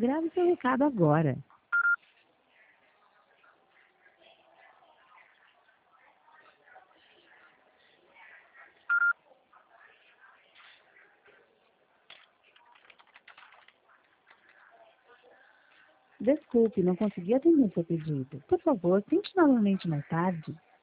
Grave seu recado agora. Desculpe, não consegui atender seu pedido. Por favor, tente novamente mais tarde.